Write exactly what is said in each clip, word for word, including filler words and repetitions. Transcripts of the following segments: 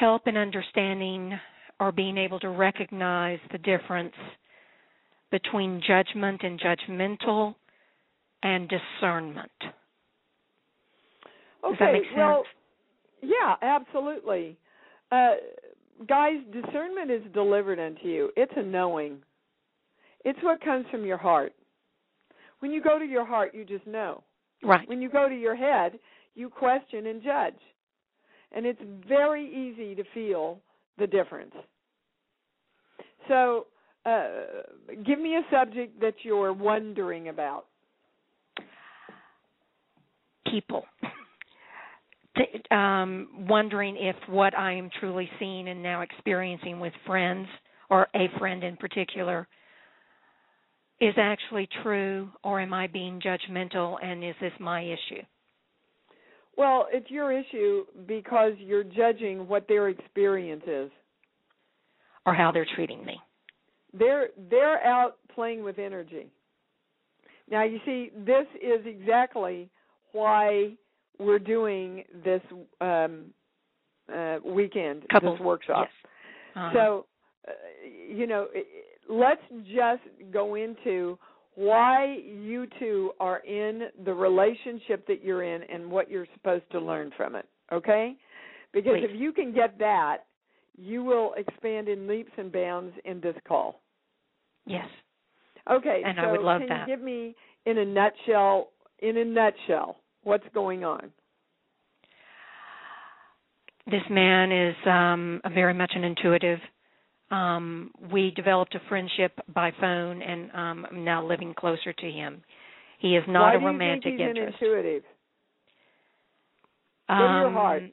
help in understanding or being able to recognize the difference between judgment and judgmental and discernment. Okay, Does that make sense? Well, yeah, absolutely. Uh, guys, discernment is delivered unto you. It's a knowing. It's what comes from your heart. When you go to your heart, you just know. Right. When you go to your head, you question and judge. And it's very easy to feel the difference. So, uh, give me a subject that you're wondering about. People. Um, wondering if what I am truly seeing and now experiencing with friends, or a friend in particular, is actually true, or am I being judgmental, and is this my issue? Well, it's your issue because you're judging what their experience is. Or how they're treating me. They're they're out playing with energy. Now, you see, this is exactly why we're doing this um, uh, weekend, Couple, this workshop. Yes. Uh-huh. So, uh, you know, let's just go into why you two are in the relationship that you're in and what you're supposed to learn from it, okay? Because Please. if you can get that, you will expand in leaps and bounds in this call. Yes. Okay, and so I would love can that. you give me, in a nutshell, in a nutshell, what's going on? This man is um, a very much an intuitive. Um, we developed a friendship by phone, and um, I'm now living closer to him. He is not Why a romantic do you think he's interest. an intuitive? Go um, to your heart.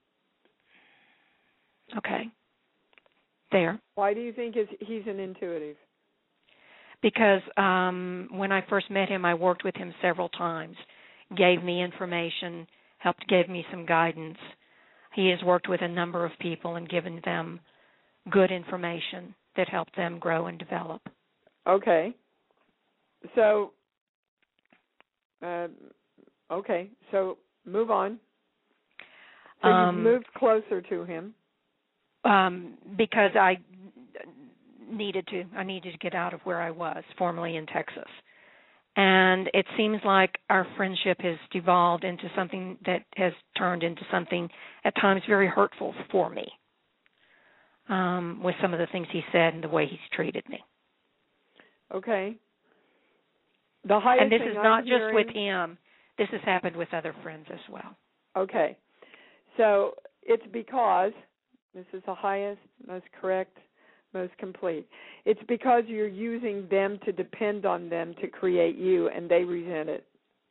Okay. There. Why do you think is he's an intuitive? Because um, when I first met him, I worked with him several times, gave me information, helped give me some guidance. He has worked with a number of people and given them good information that helped them grow and develop. Okay. So, uh, okay. So move on. So Um, you've moved closer to him. Um, because I needed to. I needed to get out of where I was, formerly in Texas. And it seems like our friendship has devolved into something that has turned into something at times very hurtful for me, um, with some of the things he said and the way he's treated me. Okay. The highest and this thing is I'm not just hearing, with him. This has happened with other friends as well. Okay. So it's because, this is the highest, most correct, most complete. It's because you're using them to depend on them to create you, and they resent it.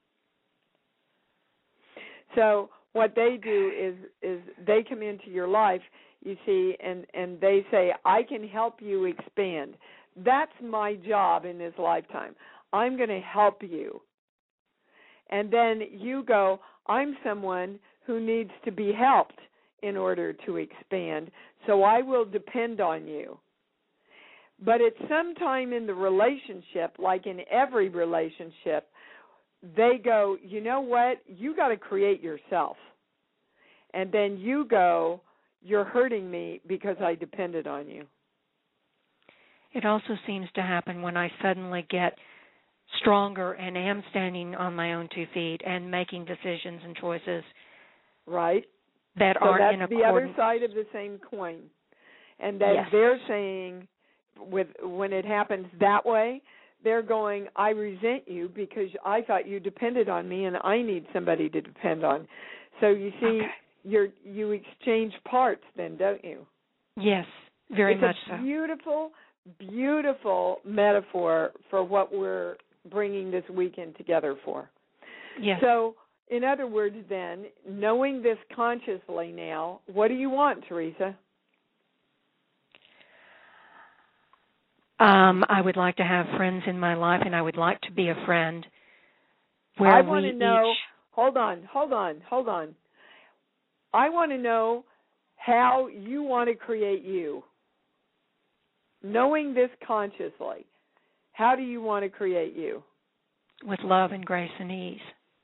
So what they do is is they come into your life, you see, and, and they say, I can help you expand. That's my job in this lifetime. I'm going to help you. And then you go, I'm someone who needs to be helped in order to expand, so I will depend on you. But at some time in the relationship, like in every relationship, they go, you know what, you got to create yourself. And then you go, you're hurting me because I depended on you. It also seems to happen when I suddenly get stronger and am standing on my own two feet and making decisions and choices. Right. That so aren't that's in the accordance. other side of the same coin. And then yes. they're saying, with when it happens that way, they're going, I resent you because I thought you depended on me and I need somebody to depend on. So you see, okay. you're, you exchange parts then, don't you? Yes, very it's much a so. beautiful, beautiful metaphor for what we're bringing this weekend together for. Yes. So, in other words, then, knowing this consciously now, what do you want, Teresa? Um, I would like to have friends in my life, and I would like to be a friend where I we want to know, each... hold on, hold on, hold on. I want to know how you want to create you. Knowing this consciously, how do you want to create you? With love and grace and ease.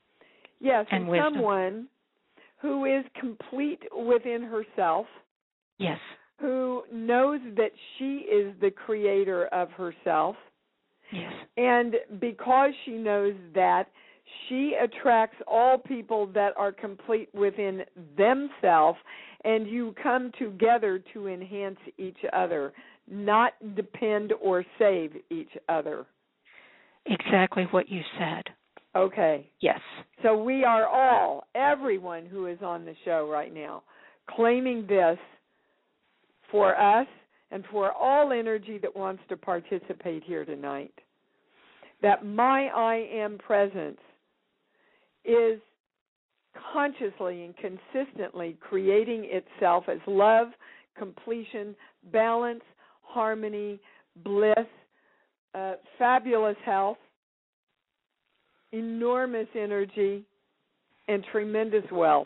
Yes, and and wisdom. someone who is complete within herself Yes. who knows that she is the creator of herself. Yes. And because she knows that, she attracts all people that are complete within themselves, and you come together to enhance each other, not depend or save each other. Exactly what you said. Okay. Yes. So we are all, everyone who is on the show right now, claiming this for us and for all energy that wants to participate here tonight, that my I Am presence is consciously and consistently creating itself as love, completion, balance, harmony, bliss, uh, fabulous health, enormous energy, and tremendous wealth.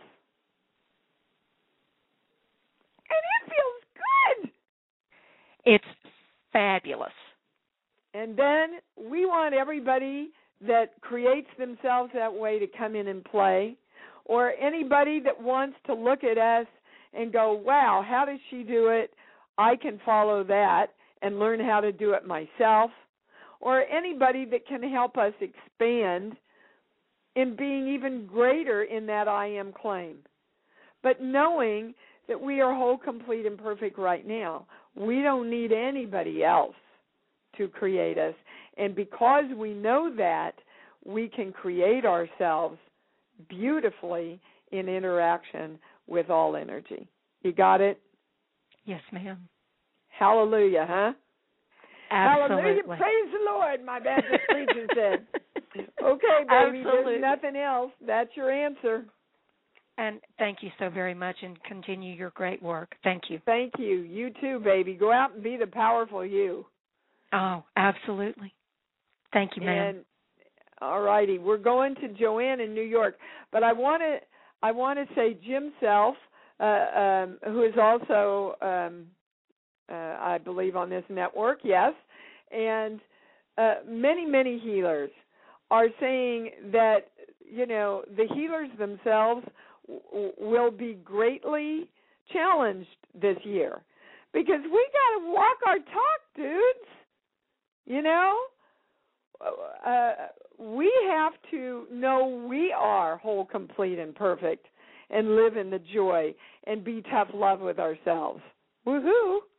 And it feels good. It's fabulous. And then we want everybody that creates themselves that way to come in and play, or anybody that wants to look at us and go, wow, how does she do it? I can follow that and learn how to do it myself. Or anybody that can help us expand in being even greater in that I am claim. But knowing that we are whole, complete, and perfect right now, we don't need anybody else to create us. And because we know that, we can create ourselves beautifully in interaction with all energy. You got it? Yes, ma'am. Hallelujah, huh? Absolutely. Hallelujah, praise the Lord, my Baptist preacher said. Okay, baby, Absolutely. there's nothing else. That's your answer. And thank you so very much, and continue your great work. Thank you. Thank you. You too, baby. Go out and be the powerful you. Oh, absolutely. Thank you, ma'am. And all righty, we're going to Joanne in New York, but I want to I want to say Jim Self, uh, um, who is also um, uh, I believe on this network, yes, and uh, many many healers are saying that you know the healers themselves w- will be greatly challenged this year because we got to walk our talk, dudes. You know. Uh, we have to know we are whole, complete, and perfect and live in the joy and be tough love with ourselves. Woohoo!